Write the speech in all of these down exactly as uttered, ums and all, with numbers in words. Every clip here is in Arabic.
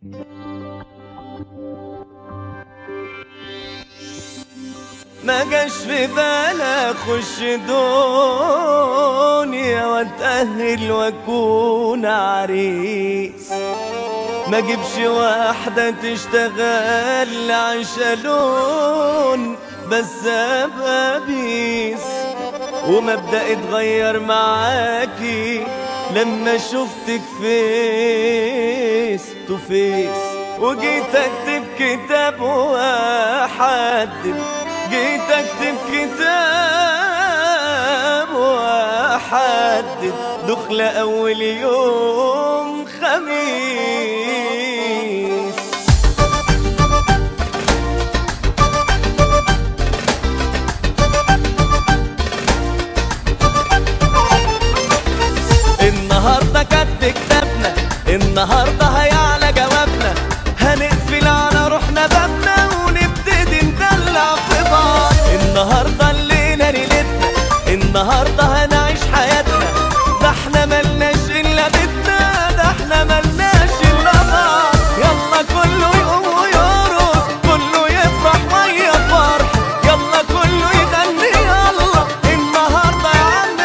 ما جاش في بالي اخش دنيا واتأهل واكون عريس، ما جيبش واحدة تشتغل عشالون بس ابقى بيس، ومبدأ اتغير معاكي لما شفتك فيس تو فيس، وجيت اكتب كتاب واحدد، جيت اكتب كتاب واحدد دخلة اول يوم خميس. النهارده كاتب كتابنا، النهارده هيعلى جوابنا، هنقفل على روحنا بابنا ونبتدي ندلع في بعض. النهارده الليله ليلتنا، النهارده هنعيش حياتنا، ده احنا ملناش الا بيتنا، ده احنا ملناش الا بعض. يلا كله يقوم ويرقص، كله يفرح ويا فرح، يلا كله يغني يلا النهارده يا عم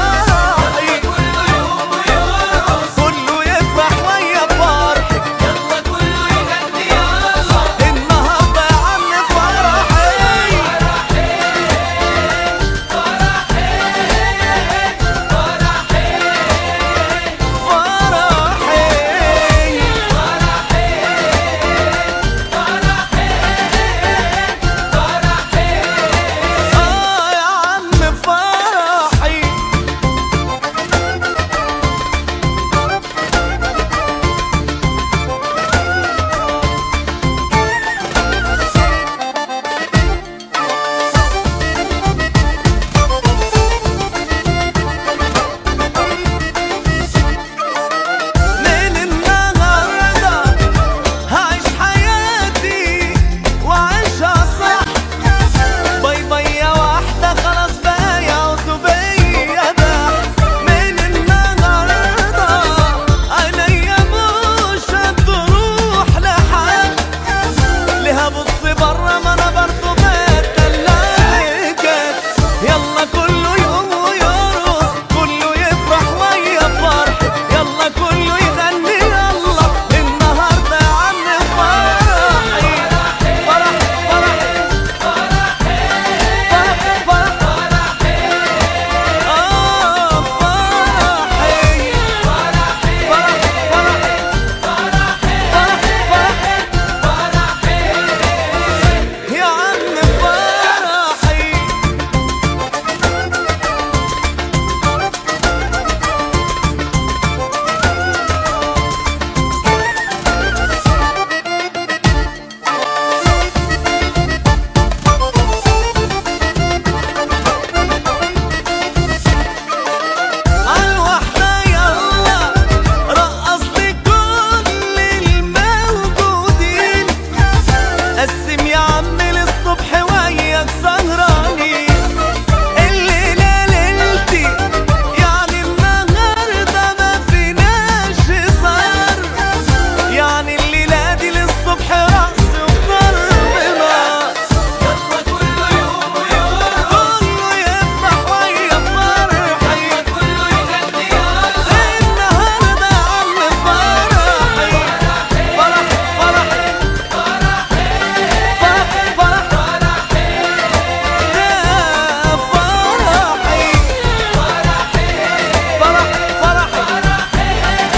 فرحي. كله يقوم ويرقص، كله يفرح ويا فرح، يلا كله يغني يلا النهارده يا عم فرحي.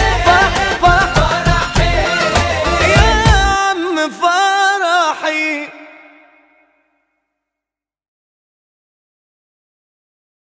فرحي.